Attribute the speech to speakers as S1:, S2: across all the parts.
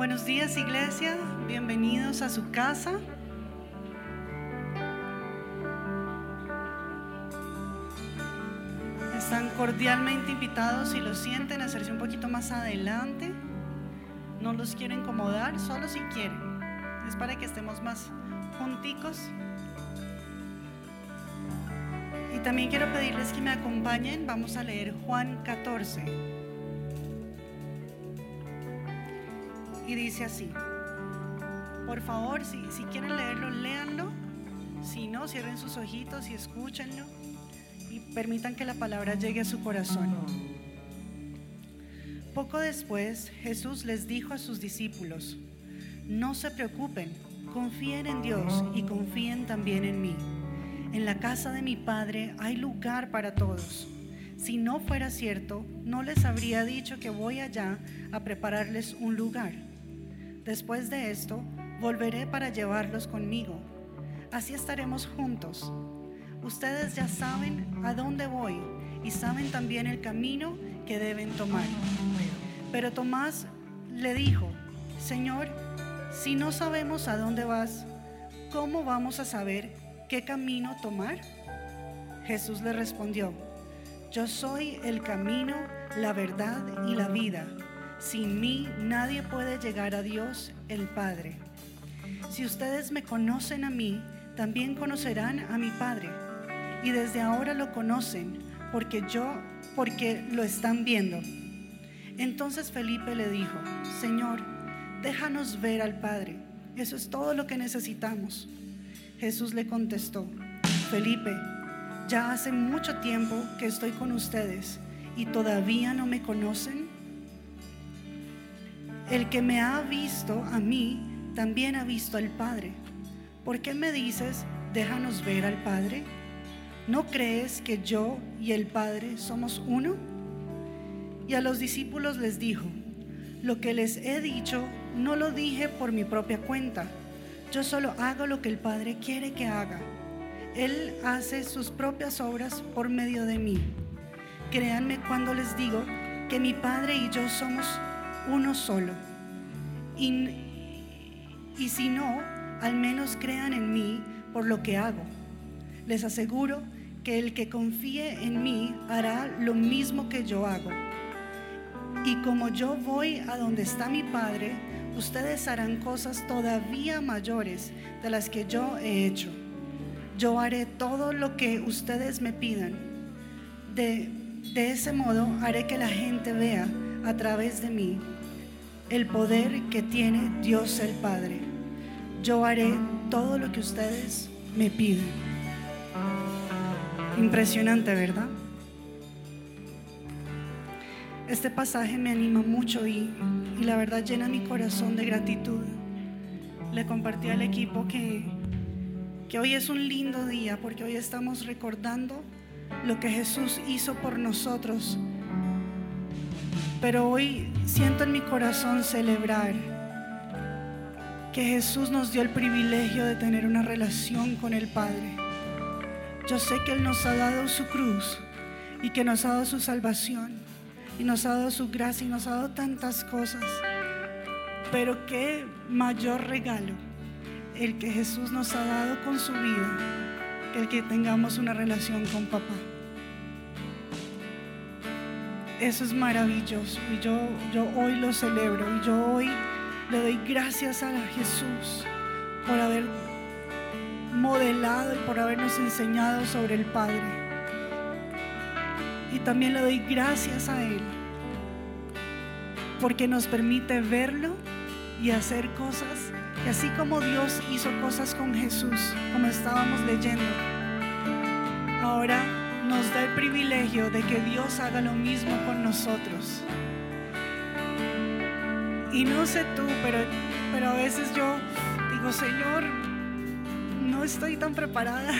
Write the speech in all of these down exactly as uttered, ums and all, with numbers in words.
S1: Buenos días, iglesia, bienvenidos a su casa. Están cordialmente invitados, si lo sienten, a hacerse un poquito más adelante. No los quiero incomodar, solo si quieren. Es para que estemos más junticos. Y también quiero pedirles que me acompañen. Vamos a leer Juan catorce. Y dice así: por favor, si, si quieren leerlo, léanlo. Si no, cierren sus ojitos y escúchenlo y permitan que la palabra llegue a su corazón. Poco después, Jesús les dijo a sus discípulos: no se preocupen, confíen en Dios y confíen también en mí. En la casa de mi Padre hay lugar para todos. Si no fuera cierto, no les habría dicho que voy allá a prepararles un lugar. Después de esto, volveré para llevarlos conmigo. Así estaremos juntos. Ustedes ya saben a dónde voy y saben también el camino que deben tomar. Pero Tomás le dijo: Señor, si no sabemos a dónde vas, ¿cómo vamos a saber qué camino tomar? Jesús le respondió: yo soy el camino, la verdad y la vida. Sin mí nadie puede llegar a Dios el Padre. Si ustedes me conocen a mí, también conocerán a mi Padre. Y desde ahora lo conocen, porque yo, porque lo están viendo. Entonces Felipe le dijo: Señor, déjanos ver al Padre. Eso es todo lo que necesitamos. Jesús le contestó: Felipe, ya hace mucho tiempo que estoy con ustedes y todavía no me conocen. El que me ha visto a mí, también ha visto al Padre. ¿Por qué me dices, déjanos ver al Padre? ¿No crees que yo y el Padre somos uno? Y a los discípulos les dijo: lo que les he dicho no lo dije por mi propia cuenta. Yo solo hago lo que el Padre quiere que haga. Él hace sus propias obras por medio de mí. Créanme cuando les digo que mi Padre y yo somos uno solo. Y, y si no, al menos crean en mí por lo que hago. Les aseguro que el que confíe en mí hará lo mismo que yo hago. Y como yo voy a donde está mi Padre, ustedes harán cosas todavía mayores de las que yo he hecho. Yo haré todo lo que ustedes me pidan. De, de ese modo haré que la gente vea a través de mí el poder que tiene Dios el Padre. Yo haré todo lo que ustedes me piden. Impresionante, ¿verdad? Este pasaje me anima mucho y, y la verdad llena mi corazón de gratitud. Le compartí al equipo que, que hoy es un lindo día porque hoy estamos recordando lo que Jesús hizo por nosotros. Pero hoy siento en mi corazón celebrar que Jesús nos dio el privilegio de tener una relación con el Padre. Yo sé que Él nos ha dado su cruz y que nos ha dado su salvación y nos ha dado su gracia y nos ha dado tantas cosas. Pero qué mayor regalo el que Jesús nos ha dado con su vida que el que tengamos una relación con papá. Eso es maravilloso y yo, yo hoy lo celebro y yo hoy le doy gracias a Jesús por haber modelado y por habernos enseñado sobre el Padre. Y también le doy gracias a Él porque nos permite verlo y hacer cosas. Y así como Dios hizo cosas con Jesús, como estábamos leyendo, ahora nos da el privilegio de que Dios haga lo mismo con nosotros. Y no sé tú, pero, pero a veces yo digo: Señor, no estoy tan preparada.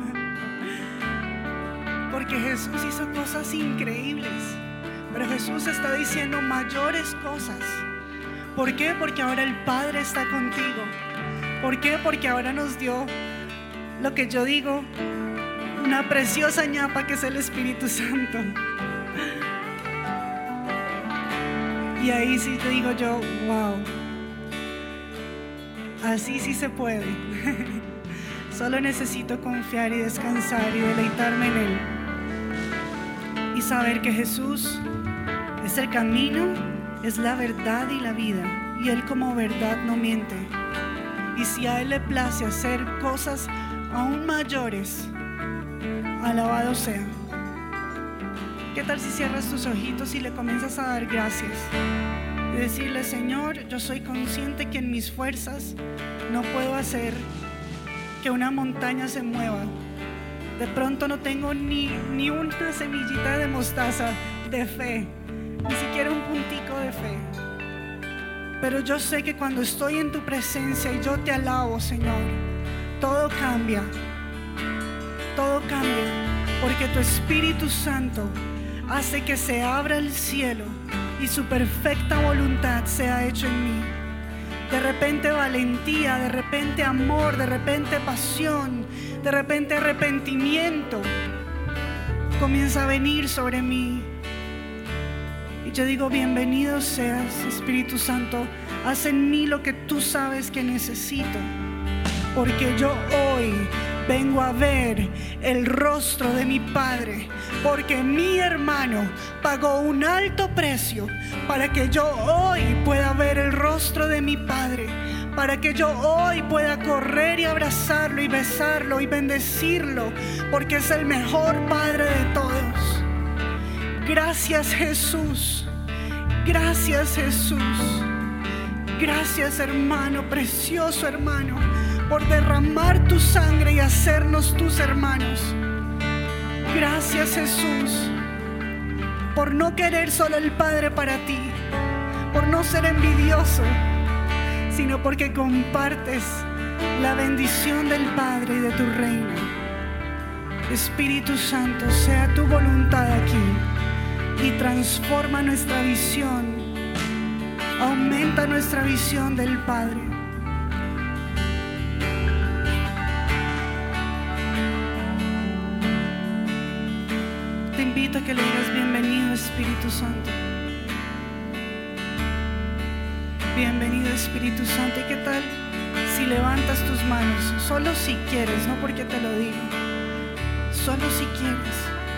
S1: Porque Jesús hizo cosas increíbles, pero Jesús está diciendo mayores cosas. ¿Por qué? Porque ahora el Padre está contigo. ¿Por qué? Porque ahora nos dio lo que yo digo, una preciosa ñapa que es el Espíritu Santo. Y ahí sí te digo yo, wow, Así sí se puede. Solo necesito confiar y descansar y deleitarme en Él. Y saber que Jesús es el camino, es la verdad y la vida. Y Él como verdad no miente. Y si a Él le place hacer cosas aún mayores, alabado sea. ¿Qué tal si cierras tus ojitos y le comienzas a dar gracias? Y decirle: Señor, yo soy consciente que en mis fuerzas no puedo hacer que una montaña se mueva. De pronto no tengo ni, ni una semillita de mostaza de fe, ni siquiera un puntico de fe. Pero yo sé que cuando estoy en tu presencia y yo te alabo, Señor, todo cambia. Todo cambia, porque tu Espíritu Santo hace que se abra el cielo y su perfecta voluntad sea hecho en mí. De repente valentía, de repente amor, de repente pasión, de repente arrepentimiento comienza a venir sobre mí. Y yo digo: bienvenido seas, Espíritu Santo, haz en mí lo que tú sabes que necesito, porque yo hoy vengo a ver el rostro de mi Padre, porque mi hermano pagó un alto precio para que yo hoy pueda ver el rostro de mi Padre, para que yo hoy pueda correr y abrazarlo y besarlo y bendecirlo, porque es el mejor Padre de todos. Gracias, Jesús. Gracias, Jesús. Gracias, hermano, precioso hermano, por derramar tu sangre y hacernos tus hermanos. Gracias, Jesús, por no querer solo el Padre para ti, por no ser envidioso, sino porque compartes la bendición del Padre y de tu reino. Espíritu Santo, sea tu voluntad aquí y transforma nuestra visión, aumenta nuestra visión del Padre. Te invito a que le digas: bienvenido, Espíritu Santo. Bienvenido, Espíritu Santo. ¿Y qué tal si levantas tus manos? Solo si quieres, no porque te lo digo. Solo si quieres.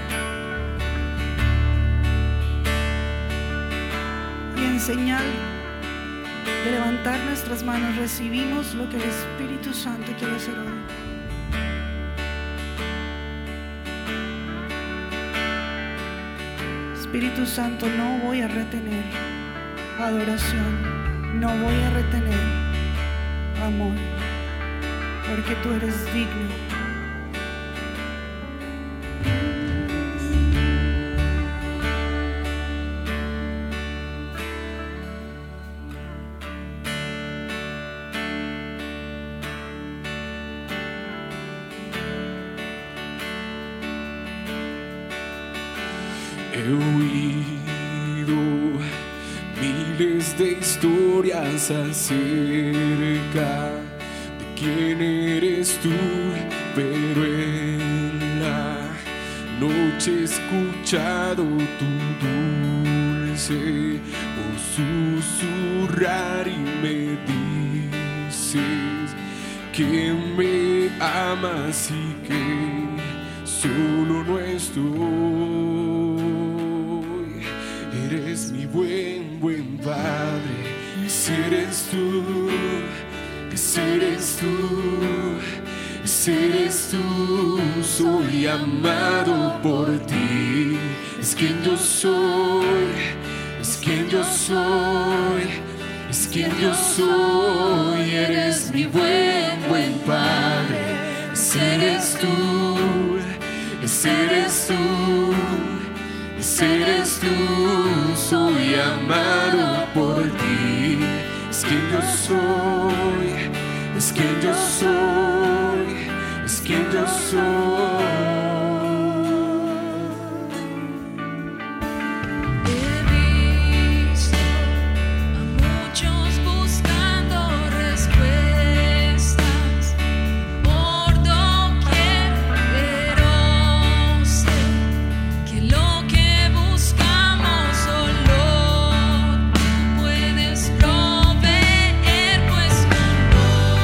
S1: Y en señal de levantar nuestras manos recibimos lo que el Espíritu Santo quiere hacer hoy. Espíritu Santo, no voy a retener adoración, no voy a retener amor, porque tú eres digno.
S2: He oído miles de historias acerca de quién eres tú, pero en la noche he escuchado tu dulce voz susurrar y me dices que me amas y que solo no estoy. Eres mi buen, buen Padre. Si eres tú, si eres tú, si eres tú, soy amado por ti. Es quien yo soy, es quien yo soy, es quien yo soy. Eres mi buen, buen Padre. Si eres tú, si eres tú, si eres tú, soy amado por ti. Es quien yo soy, es quien yo soy, es quien yo soy.
S3: Proveer, pues con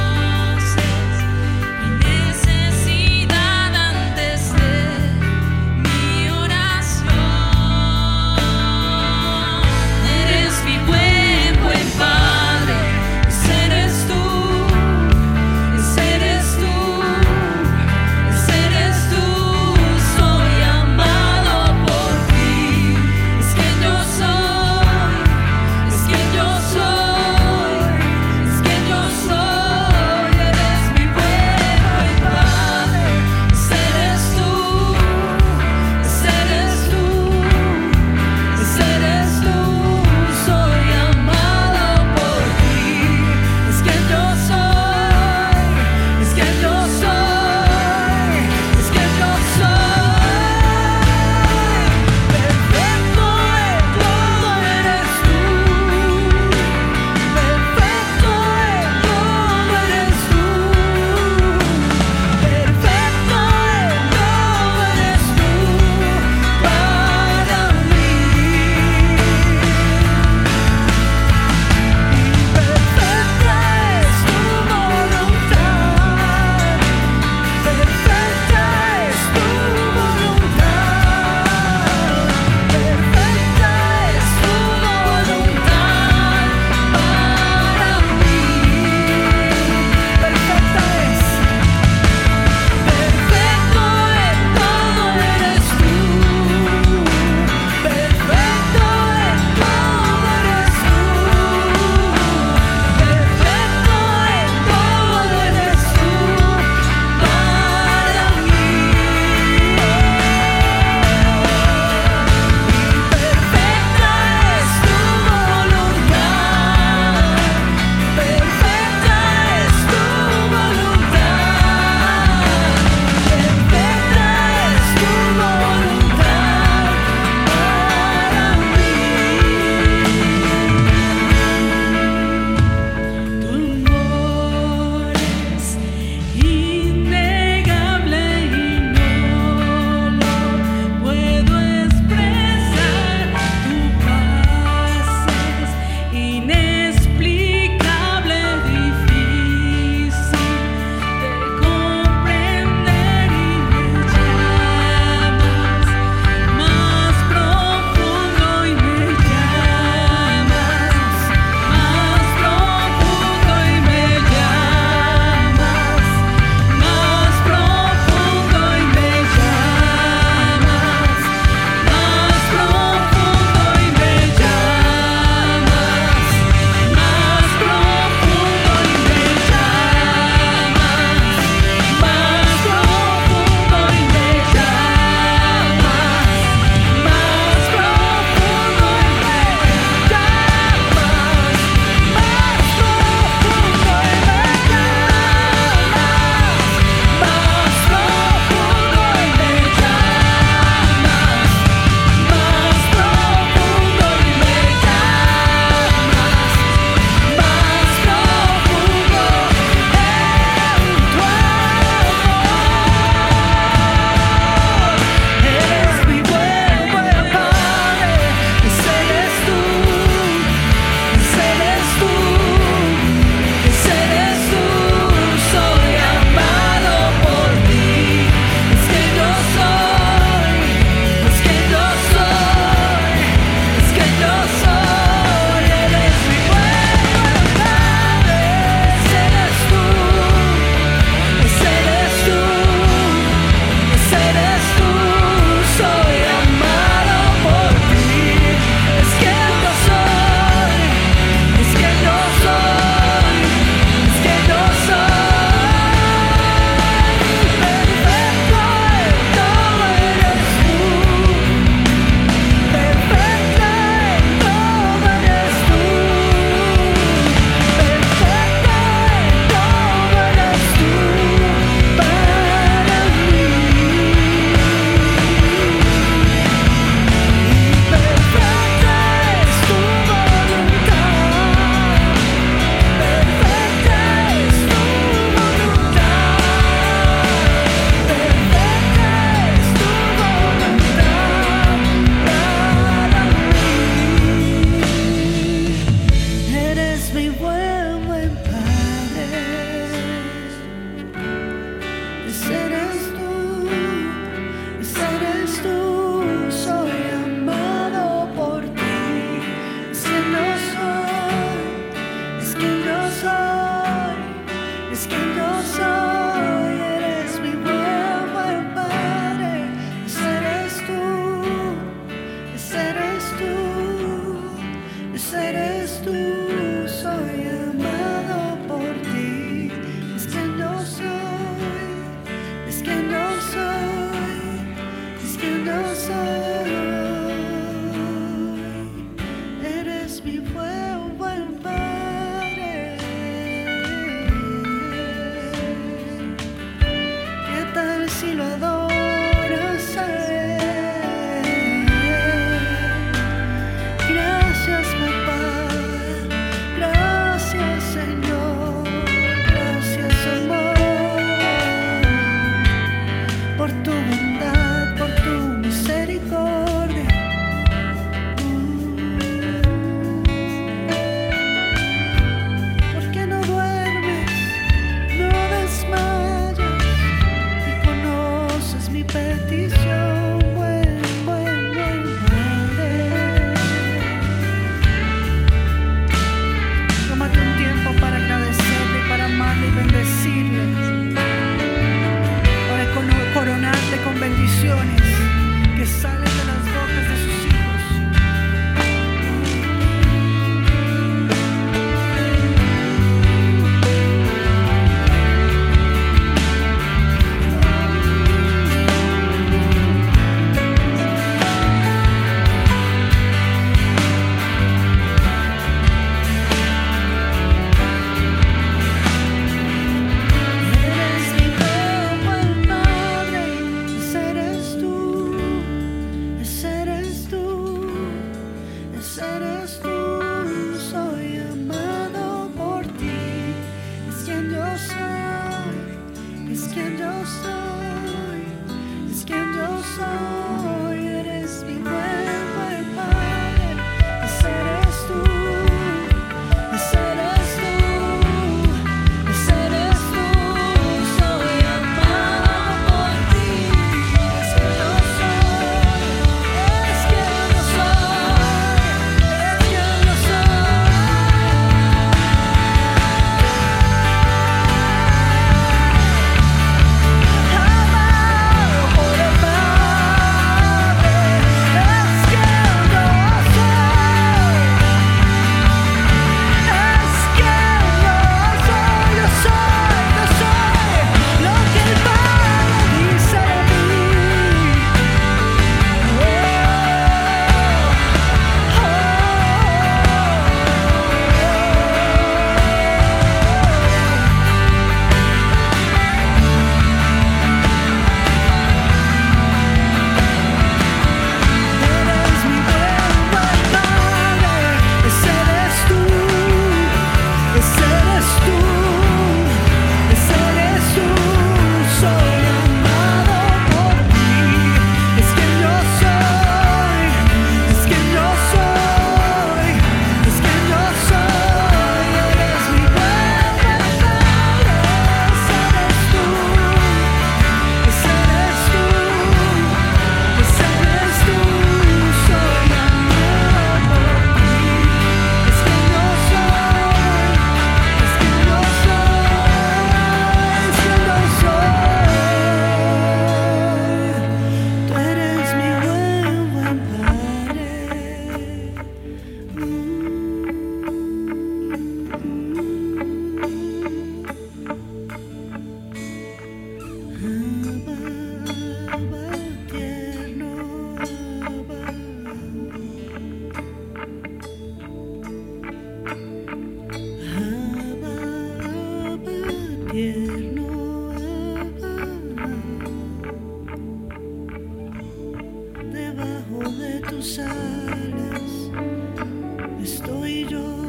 S1: Debajo de tus alas estoy yo,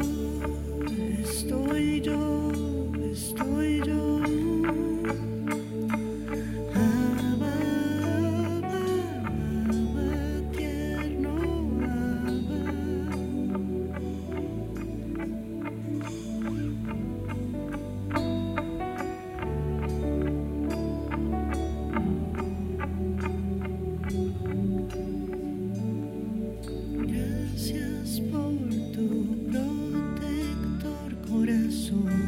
S1: estoy yo, estoy yo. Abba, Abba, Abba, tierno Abba. Gracias por tu protector corazón.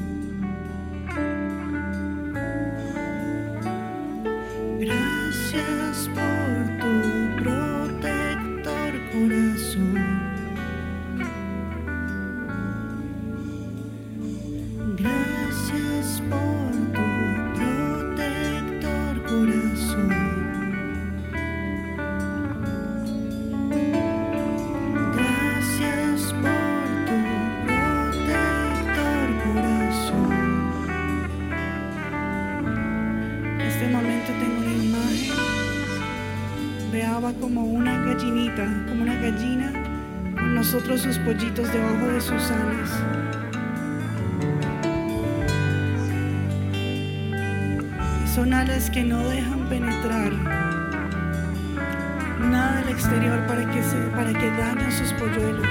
S1: Gracias por tu protector corazón. Gracias por tu protector corazón. Gracias por tu protector corazón. En este momento tengo una imagen de Abba como una gallinita, como una gallina, con nosotros sus pollitos debajo de sus alas. Y son alas que no dejan penetrar nada del exterior para que, se, para que dañen sus polluelos.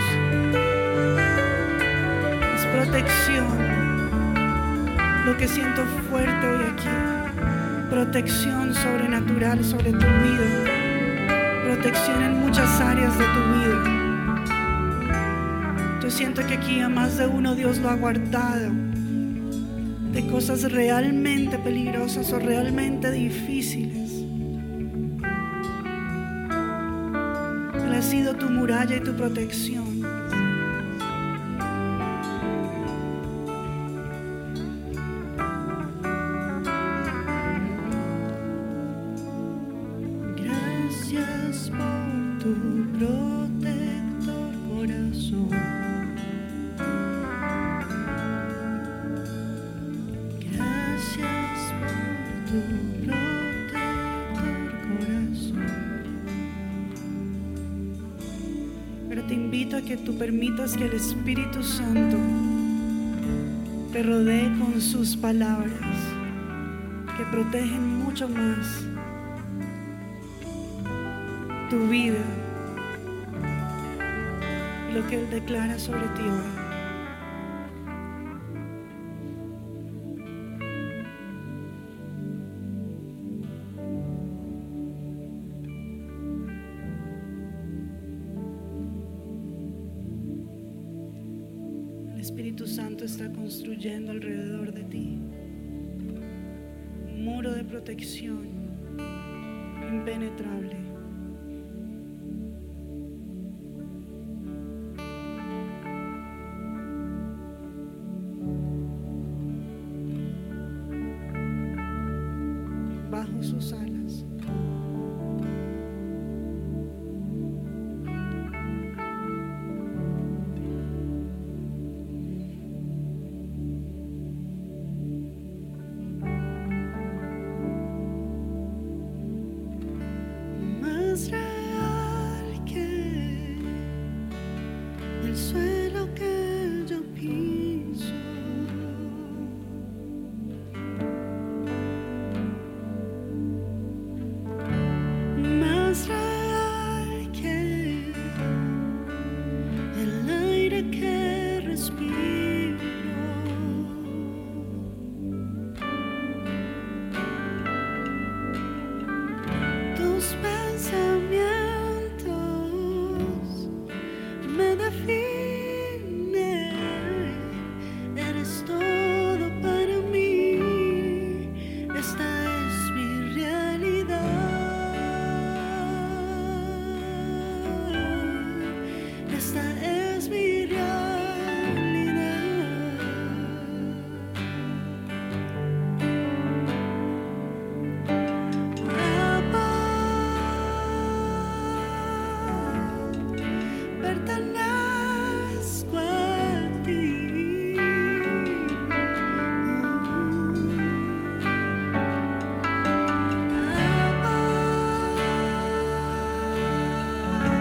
S1: Es protección. Lo que siento fuerte hoy aquí. Protección sobrenatural sobre tu vida. Protección en muchas áreas de tu vida. Yo siento que aquí a más de uno Dios lo ha guardado de cosas realmente peligrosas o realmente difíciles. Él ha sido tu muralla y tu protección. Gracias por tu protector corazón. Gracias por tu protector corazón. Pero te invito a que tú permitas que el Espíritu Santo te rodee con sus palabras, que protegen mucho más tu vida y lo que Él declara sobre ti hoy. El Espíritu Santo está construyendo alrededor de ti un muro de protección impenetrable. Bajo sus alas. Más real que el suelo que yo piso. Más real que el aire que respiro. Tus pensamientos me definen. Eres todo para mí. Esta es mi realidad. Esta es mi realidad. Abba, pertenezco a ti. Abba,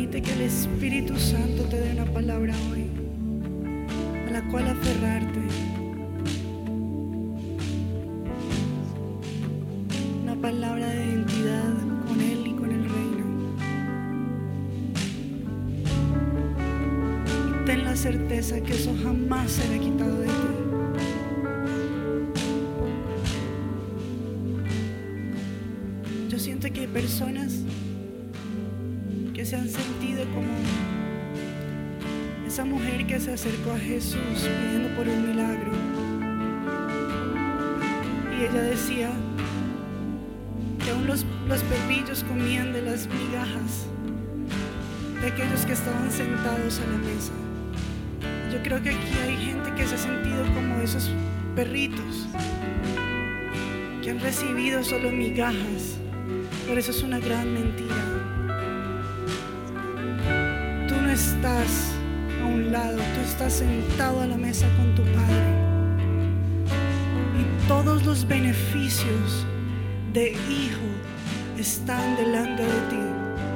S1: Permite que el Espíritu Santo te dé una palabra hoy a la cual aferrarte. Una palabra de identidad con Él y con el reino. Y ten la certeza que eso jamás será quitado de ti. Yo siento que hay personas que se han sentido como esa mujer que se acercó a Jesús pidiendo por un milagro, y ella decía que aún los, los perrillos comían de las migajas de aquellos que estaban sentados a la mesa. Yo creo que aquí hay gente que se ha sentido como esos perritos que han recibido solo migajas, pero eso es una gran mentira. Tú no estás a un lado, tú estás sentado a la mesa con tu Padre, y todos los beneficios de hijo están delante de ti.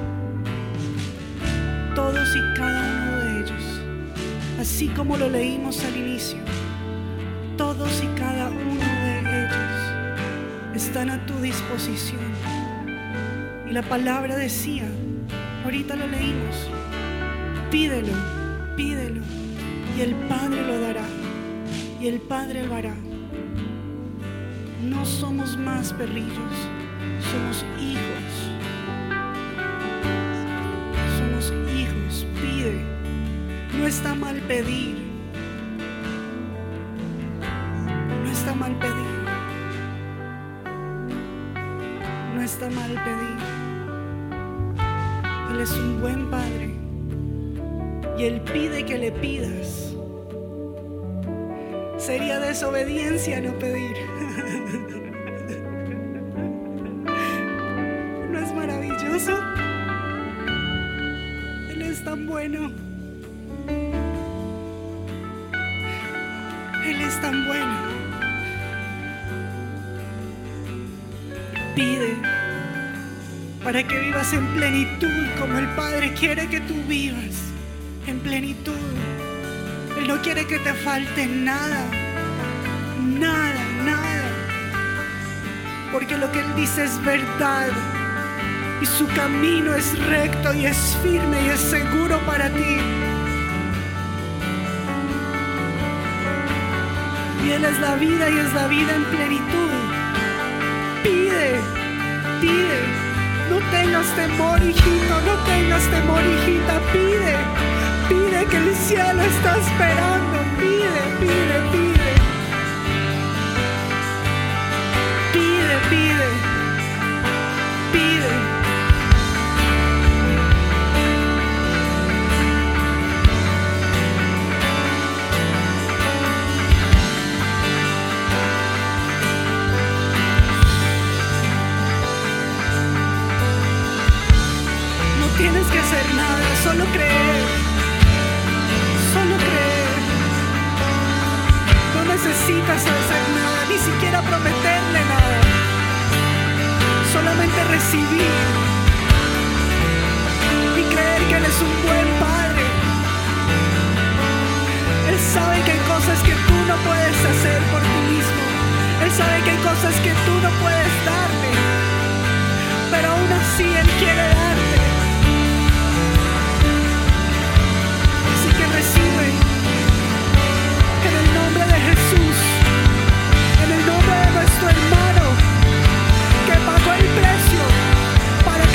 S1: Todos y cada uno de ellos, así como lo leímos al inicio, todos y cada uno de ellos están a tu disposición. Y la palabra decía, ahorita lo leímos, pídelo, pídelo, y el Padre lo dará, y el Padre lo hará. No somos más perrillos, somos hijos. Somos hijos, pide. No está mal pedir. No está mal pedir. No está mal pedir. Él es un buen Padre y Él pide que le pidas. Sería desobediencia no pedir. ¿No es maravilloso? Él es tan bueno. Él es tan bueno. Pide para que vivas en plenitud como el Padre quiere que tú vivas, en plenitud. Él no quiere que te falte nada, nada, nada, porque lo que Él dice es verdad y su camino es recto y es firme y es seguro para ti. Y Él es la vida y es la vida en plenitud. Pide, pide. No tengas temor, hijito, no tengas temor, hijita. Pide, pide que el cielo está esperando. Pide, pide, pide. Pide, pide, pide. Tienes que hacer nada, solo creer, solo creer. No necesitas hacer nada, ni siquiera prometerle nada, solamente recibir y creer que Él es un buen Padre. Él sabe que hay cosas que tú no puedes hacer por ti mismo. Él sabe que hay cosas que tú no puedes darle, pero aún así Él quiere darte. Recibe en el nombre de Jesús, en el nombre de nuestro hermano que pagó el precio para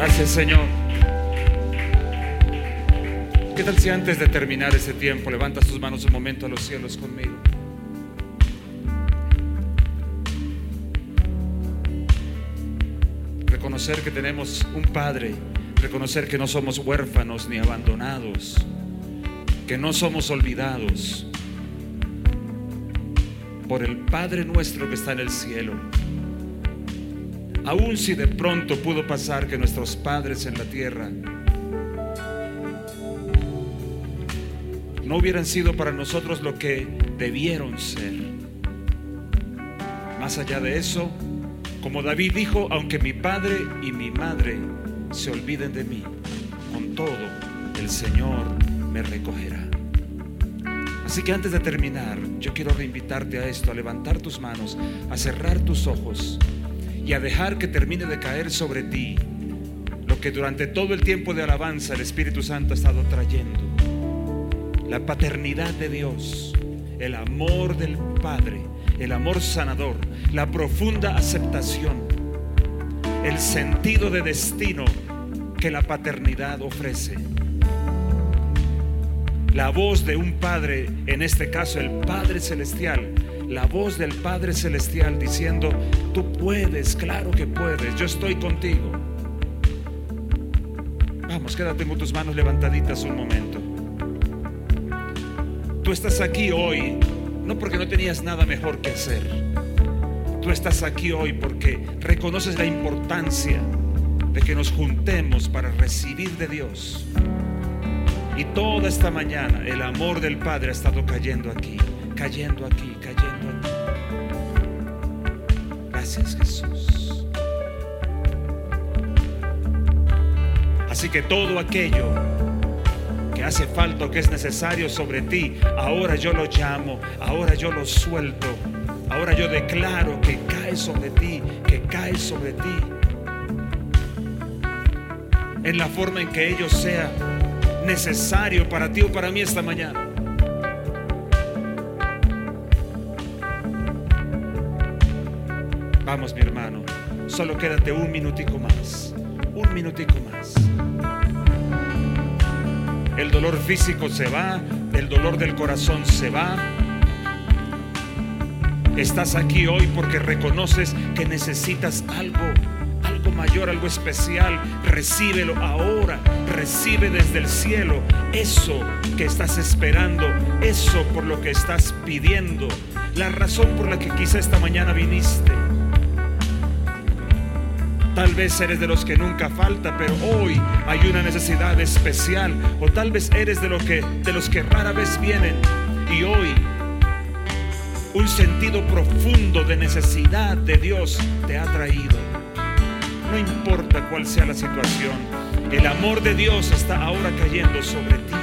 S3: Gracias, Señor. ¿Qué tal si antes de terminar este tiempo levantas tus manos un momento a los cielos conmigo? Reconocer que tenemos un Padre, reconocer que no somos huérfanos ni abandonados, que no somos olvidados por el Padre nuestro que está en el cielo. Aun si de pronto pudo pasar que nuestros padres en la tierra no hubieran sido para nosotros lo que debieron ser. Más allá de eso, como David dijo, aunque mi padre y mi madre se olviden de mí, con todo el Señor me recogerá. Así que antes de terminar, yo quiero reinvitarte a esto, a levantar tus manos, a cerrar tus ojos y a dejar que termine de caer sobre ti lo que durante todo el tiempo de alabanza el Espíritu Santo ha estado trayendo. La paternidad de Dios, el amor del Padre, el amor sanador, la profunda aceptación, el sentido de destino que la paternidad ofrece. La voz de un Padre, en este caso el Padre Celestial, la voz del Padre Celestial diciendo: tú puedes, claro que puedes, yo estoy contigo. Vamos, quédate con tus manos levantaditas un momento. Tú estás aquí hoy no porque no tenías nada mejor que hacer. Tú estás aquí hoy porque reconoces la importancia de que nos juntemos para recibir de Dios. Y toda esta mañana el amor del Padre ha estado cayendo aquí, cayendo aquí, cayendo aquí. Gracias, Jesús. Así que todo aquello que hace falta o que es necesario sobre ti, ahora yo lo llamo, ahora yo lo suelto, ahora yo declaro que cae sobre ti, que cae sobre ti, en la forma en que ello sea necesario para ti o para mí esta mañana. Vamos, mi hermano, solo quédate un minutico más, un minutico más. El dolor físico se va, el dolor del corazón se va. Estás aquí hoy porque reconoces que necesitas algo, algo mayor, algo especial. Recíbelo ahora, recibe desde el cielo eso que estás esperando, eso por lo que estás pidiendo, la razón por la que quizá esta mañana viniste. Tal vez eres de los que nunca falta, pero hoy hay una necesidad especial. O tal vez eres de, lo que, de los que rara vez vienen y hoy un sentido profundo de necesidad de Dios te ha traído. No importa cuál sea la situación, el amor de Dios está ahora cayendo sobre ti.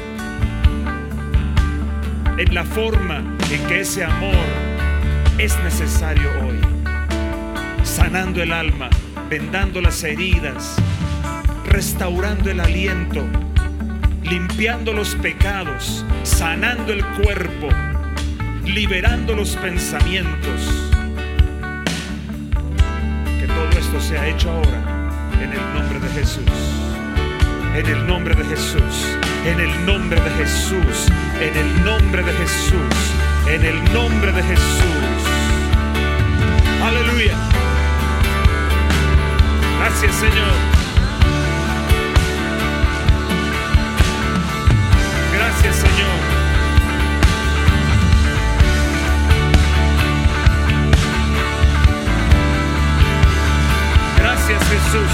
S3: En la forma en que ese amor es necesario hoy, sanando el alma, vendando las heridas, restaurando el aliento, limpiando los pecados, sanando el cuerpo, liberando los pensamientos. Que todo esto sea hecho ahora en el nombre de Jesús, en el nombre de Jesús, en el nombre de Jesús, en el nombre de Jesús, en el nombre de Jesús. Aleluya. Gracias, Señor. Gracias, Señor. Gracias, Jesús.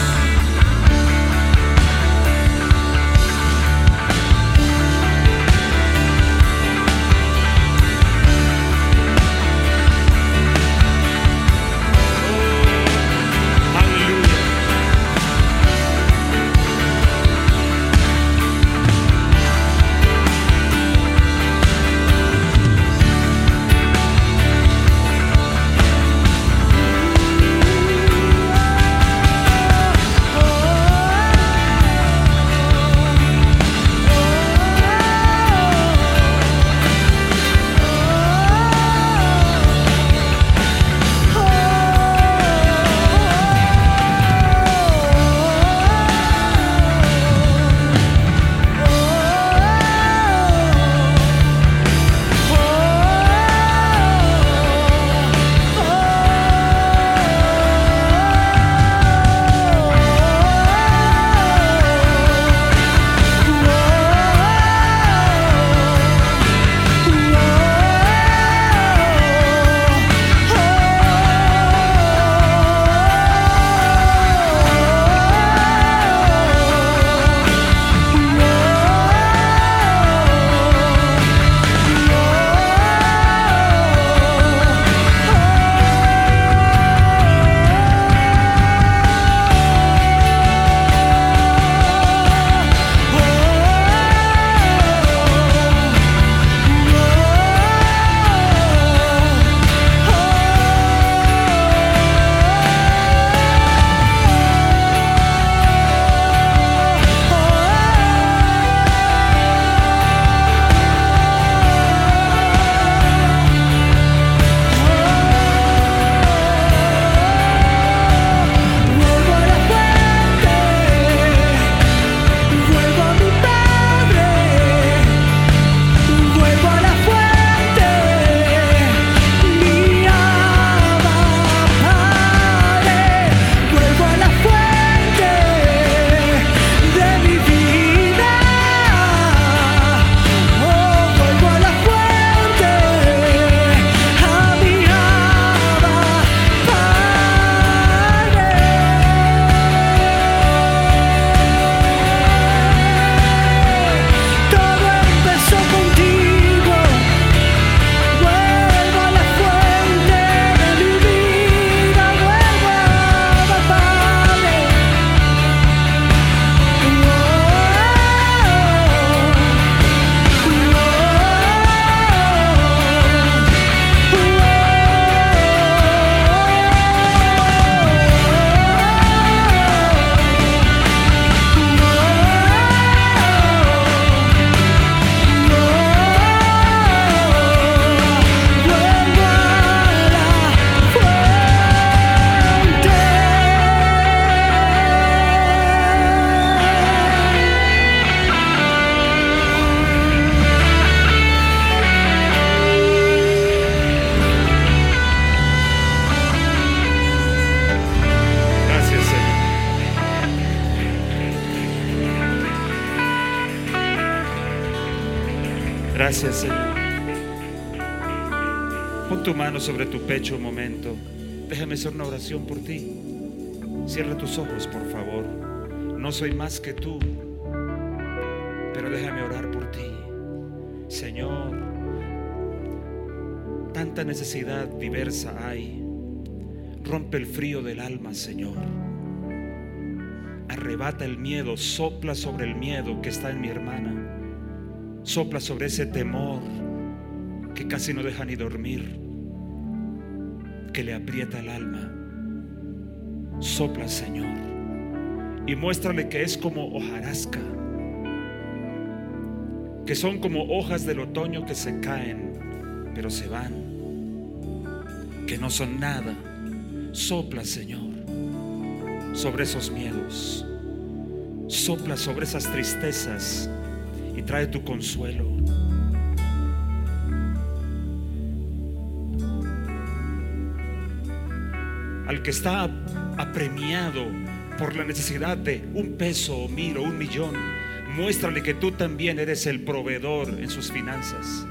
S3: Gracias, Señor. Pon tu mano sobre tu pecho un momento. Déjame hacer una oración por ti. Cierra tus ojos, por favor. No soy más que tú, pero déjame orar por ti. Señor, tanta necesidad diversa hay. Rompe el frío del alma, Señor. Arrebata el miedo, sopla sobre el miedo que está en mi hermana. Sopla sobre ese temor que casi no deja ni dormir, que le aprieta el alma. Sopla, Señor, y muéstrale que es como hojarasca, que son como hojas del otoño que se caen, pero se van, que no son nada. Sopla, Señor, sobre esos miedos. Sopla sobre esas tristezas y trae tu consuelo. Al que está apremiado por la necesidad de un peso o mil o un millón, muéstrale que tú también eres el proveedor en sus finanzas.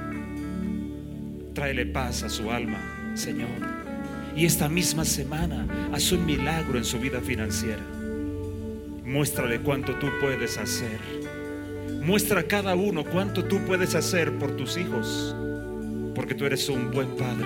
S3: Tráele paz a su alma, Señor. Y esta misma semana haz un milagro en su vida financiera. Muéstrale cuánto tú puedes hacer. Muestra a cada uno cuánto tú puedes hacer por tus hijos, porque tú eres un buen padre.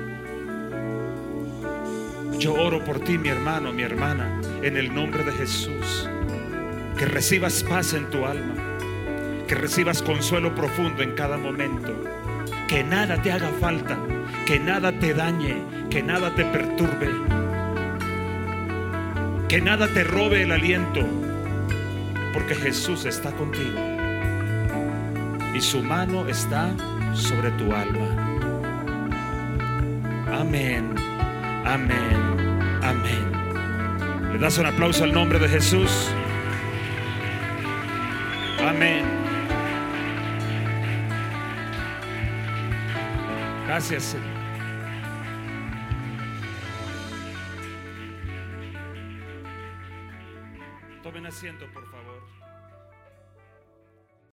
S3: Yo oro por ti, mi hermano, mi hermana, en el nombre de Jesús. Que recibas paz en tu alma, que recibas consuelo profundo en cada momento. Que nada te haga falta, que nada te dañe, que nada te perturbe, que nada te robe el aliento, porque Jesús está contigo y su mano está sobre tu alma. Amén, amén, amén. ¿Le das un aplauso al nombre de Jesús? Amén. Gracias, Señor. Tomen asiento, por favor.